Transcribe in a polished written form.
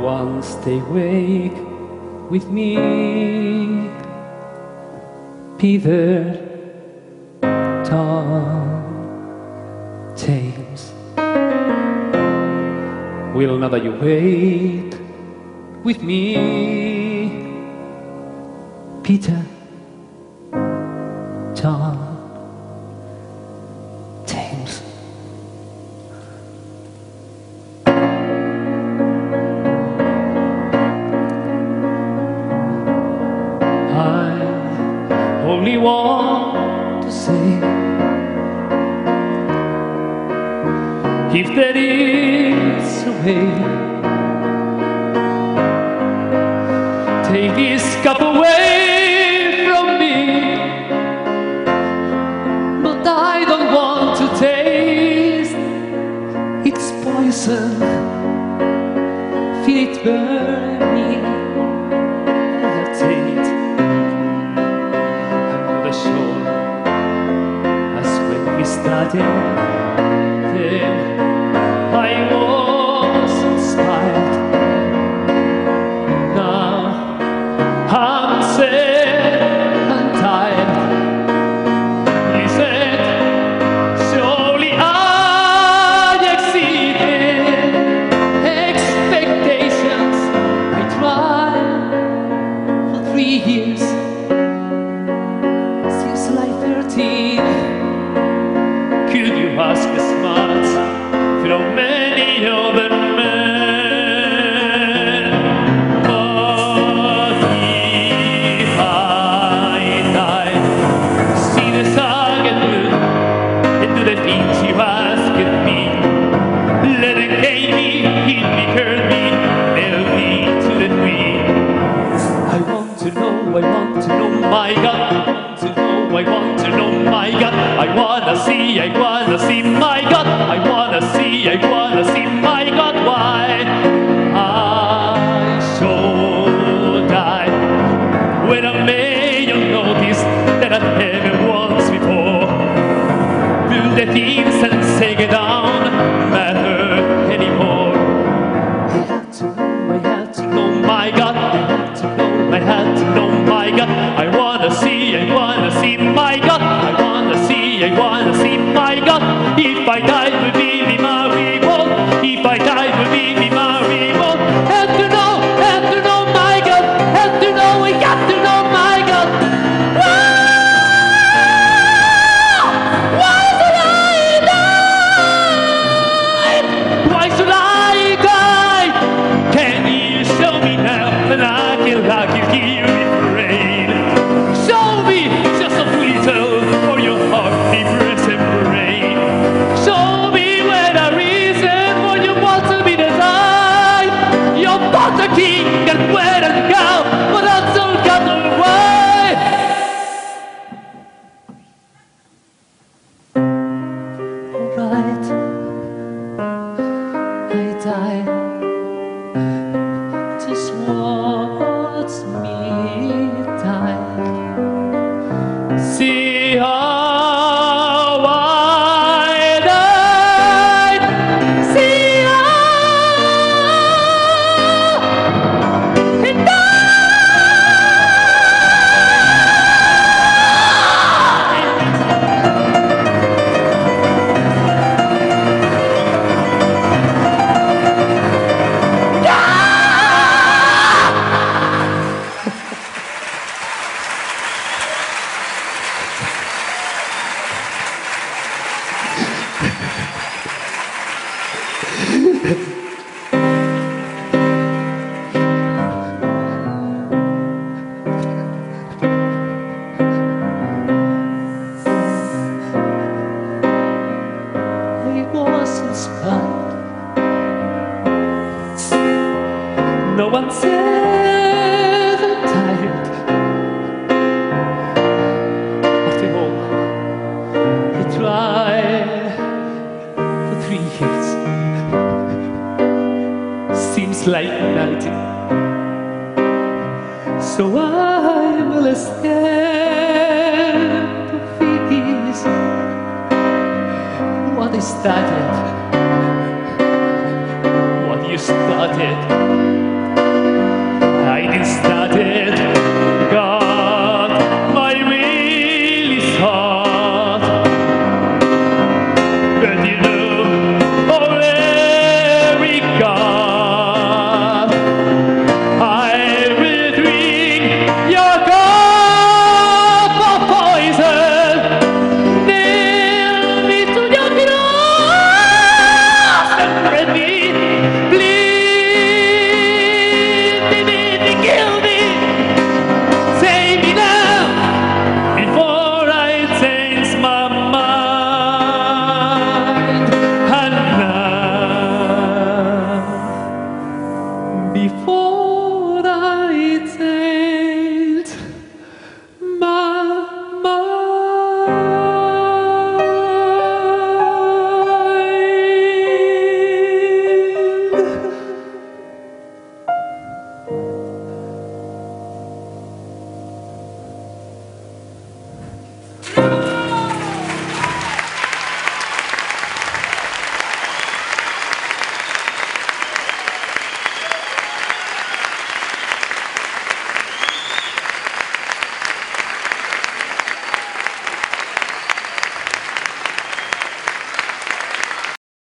one stay awake with me, Peter, Tom, James. Will not you wait with me, Peter, John, James. I only want to say, if there is a way, take this cup away from me, but I don't want to taste its poison. Feel it burn me, hesitate. I'm not as sure as when we started. Then I was inspired. Now I'm sad and tired. Listen, surely I exceeded expectations. I tried for 3 years, seems like 13. Could you ask as much from many other men? But if I die, see the sun and moon, and do the things you asked me. Let it gain me, hit me, hurt me, nail me to the tree. I want to know, my God. I want to know, my God. I wanna see, my God. I wanna see, my God. Why I should die when I may not notice that I never once before. Will the things and say it down matter anymore? I had to know, my God. I had to know, my God. I wanna see, my God. I wanna see, my God. If I die, will be my reward. If I die, will be my reward. Had to know, my God. Had to know, we got to know, my God. Why should I die? Why should I die? Can you show me now? And I can hear me praying. Show me just a little for your heart, depressed brain. Show me where the reason for you want to be designed. You're not the king and where to go, but that's all got away. Alright, I died. Just watch me die. See how I died. See how it died. I was inspired. No one said I'm tired. After all, I tried for 3 years. Seems like nothing. So I will escape to peace. What I started, what you started.